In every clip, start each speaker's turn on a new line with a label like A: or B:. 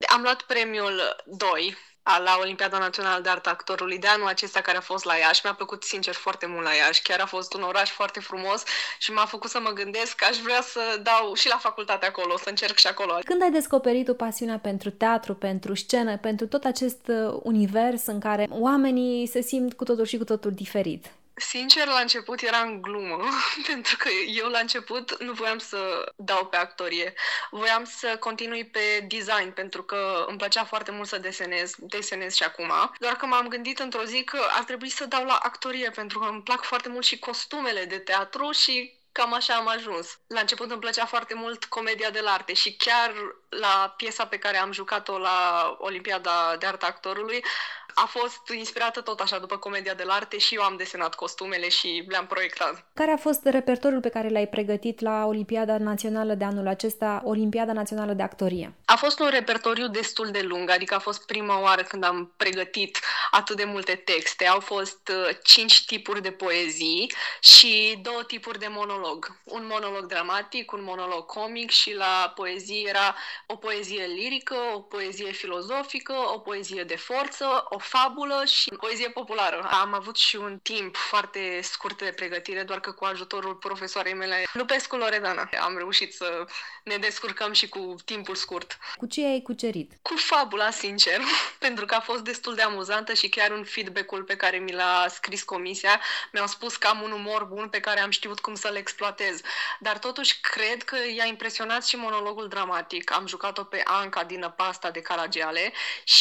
A: Am luat premiul 2 la Olimpiada Națională de Artă Actorului de anul acesta, care a fost la Iași. Mi-a plăcut sincer foarte mult la Iași. Chiar a fost un oraș foarte frumos și m-a făcut să mă gândesc că aș vrea să dau și la facultate acolo, să încerc și acolo.
B: Când ai descoperit tu pasiunea pentru teatru, pentru scenă, pentru tot acest univers în care oamenii se simt cu totul și cu totul diferit?
A: Sincer, la început era în glumă, pentru că eu la început nu voiam să dau pe actorie. Voiam să continui pe design, pentru că îmi plăcea foarte mult să desenez și acum. Doar că m-am gândit într-o zi că ar trebui să dau la actorie, pentru că îmi plac foarte mult și costumele de teatru și cam așa am ajuns. La început îmi plăcea foarte mult comedia de arte și chiar la piesa pe care am jucat-o la Olimpiada de Artă Actorului a fost inspirată tot așa după comedia de arte și eu am desenat costumele și le-am proiectat.
B: Care a fost repertoriul pe care l-ai pregătit la Olimpiada Națională de anul acesta, Olimpiada Națională de Actorie?
A: A fost un repertoriu destul de lung, adică a fost prima oară când am pregătit atât de multe texte. Au fost 5 tipuri de poezii și 2 tipuri de monolog. Un monolog dramatic, un monolog comic și la poezie era o poezie lirică, o poezie filozofică, o poezie de forță, o fabulă și poezie populară. Am avut și un timp foarte scurt de pregătire, doar că cu ajutorul profesoarei mele, Lupescu Loredana, am reușit să ne descurcăm și cu timpul scurt.
B: Cu ce ai cucerit?
A: Cu fabula, sincer, pentru că a fost destul de amuzantă și chiar un feedback-ul pe care mi l-a scris comisia mi-au spus că am un umor bun pe care am știut cum să-l exploatez. Dar totuși cred că i-a impresionat și monologul dramatic. Am jucat-o pe Anca din Năpasta de Caragiale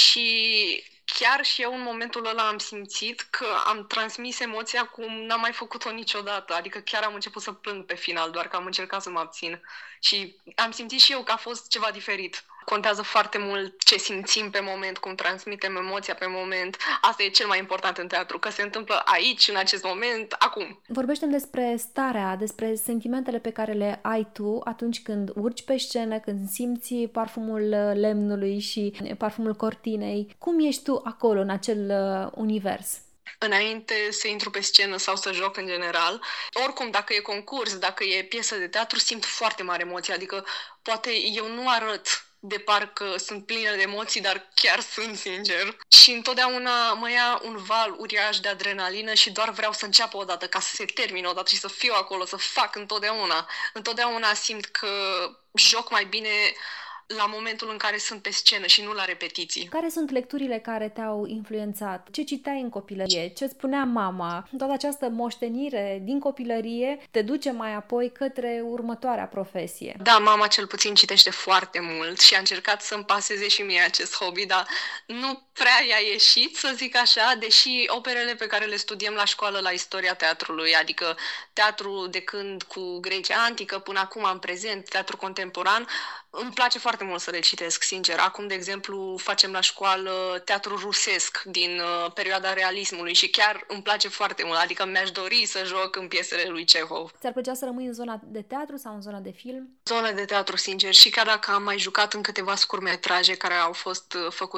A: și chiar și eu în momentul ăla am simțit că am transmis emoția cum n-am mai făcut-o niciodată. Adică chiar am început să plâng pe final, doar că am încercat să mă abțin. Și am simțit și eu că a fost ceva diferit. Contează foarte mult ce simțim pe moment, cum transmitem emoția pe moment. Asta e cel mai important în teatru, că se întâmplă aici, în acest moment, acum.
B: Vorbește-mi despre starea, despre sentimentele pe care le ai tu atunci când urci pe scenă, când simți parfumul lemnului și parfumul cortinei. Cum ești tu acolo, în acel univers?
A: Înainte să intru pe scenă sau să joc în general, oricum, dacă e concurs, dacă e piesă de teatru, simt foarte mare emoție. Adică poate eu nu arăt de parcă sunt plină de emoții, dar chiar sunt, sincer. Și întotdeauna mă ia un val uriaș de adrenalină și doar vreau să înceapă odată, ca să se termine odată și să fiu acolo, să fac întotdeauna. Întotdeauna simt că joc mai bine la momentul în care sunt pe scenă și nu la repetiții.
B: Care sunt lecturile care te-au influențat? Ce citeai în copilărie? Ce spunea mama? Toată această moștenire din copilărie te duce mai apoi către următoarea profesie.
A: Da, mama cel puțin citește foarte mult și a încercat să-mi paseze și mie acest hobby, dar nu prea i-a ieșit, să zic așa, deși operele pe care le studiem la școală la istoria teatrului, adică teatru de când cu Grecia antică până acum în prezent, teatru contemporan, îmi place foarte mult să le citesc, sincer. Acum, de exemplu, facem la școală teatru rusesc din perioada realismului și chiar îmi place foarte mult. Adică mi-aș dori să joc în piesele lui Cehov.
B: Ți-ar plăcea să rămâi în zona de teatru sau în zona de film?
A: Zona de teatru, sincer. Și chiar dacă am mai jucat în câteva scurtmetraje care au fost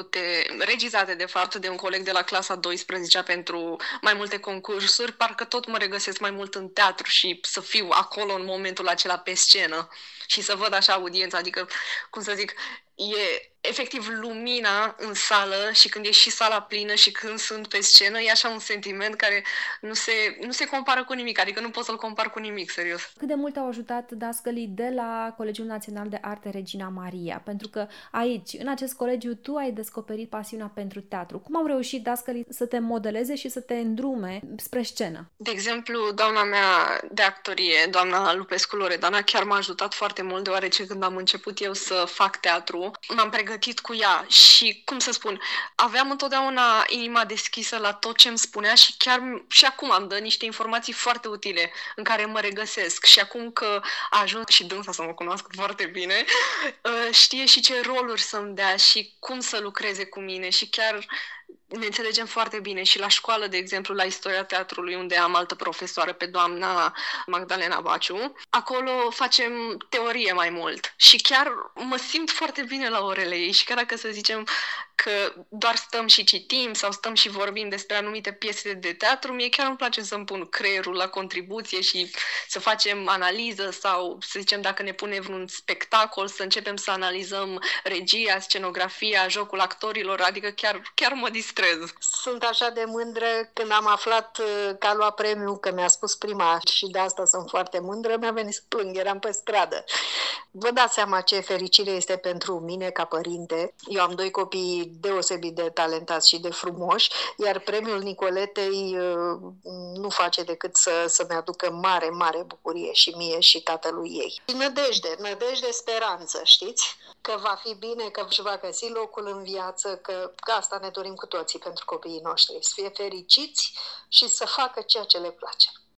A: regizate, de fapt, de un coleg de la clasa 12 pentru mai multe concursuri, parcă tot mă regăsesc mai mult în teatru și să fiu acolo în momentul acela pe scenă și să văd așa audiența, adică, cum să zic, e efectiv lumina în sală și când e și sala plină și când sunt pe scenă, e așa un sentiment care nu se compară cu nimic, adică nu pot să-l compar cu nimic, serios.
B: Cât de mult au ajutat dascălii de la Colegiul Național de Arte Regina Maria? Pentru că aici, în acest colegiu, tu ai descoperit pasiunea pentru teatru. Cum au reușit dascălii să te modeleze și să te îndrume spre scenă?
A: De exemplu, doamna mea de actorie, doamna Lupescu Loredana, chiar m-a ajutat foarte mult, deoarece când am început eu să fac teatru, m-am pregătit cu ea și, cum să spun, aveam întotdeauna inima deschisă la tot ce îmi spunea și chiar și acum îmi dă niște informații foarte utile în care mă regăsesc. Și acum că a ajuns și dânsa să mă cunoască foarte bine, știe și ce roluri să-mi dea și cum să lucreze cu mine și chiar ne înțelegem foarte bine. Și la școală, de exemplu, la istoria teatrului, unde am altă profesoară, pe doamna Magdalena Baciu, acolo facem teorie mai mult și chiar mă simt foarte bine la orele ei și chiar dacă, să zicem, că doar stăm și citim sau stăm și vorbim despre anumite piese de teatru. Mie chiar îmi place să-mi pun creierul la contribuție și să facem analiză sau, să zicem, dacă ne pune vreun spectacol, să începem să analizăm regia, scenografia, jocul actorilor, adică chiar mă distrez.
C: Sunt așa de mândră când am aflat că a luat premiul, că mi-a spus prima și de asta sunt foarte mândră, mi-a venit să plâng, eram pe stradă. Vă dați seama ce fericire este pentru mine ca părinte. Eu am 2 copii deosebit de talentați și de frumoși, iar premiul Nicoletei nu face decât să-mi aducă mare, mare bucurie și mie și tatălui ei. Și nădejde, speranță, știți? Că va fi bine, că își va găsi locul în viață, că asta ne dorim cu toții pentru copiii noștri. Să fie fericiți și să facă ceea ce le place.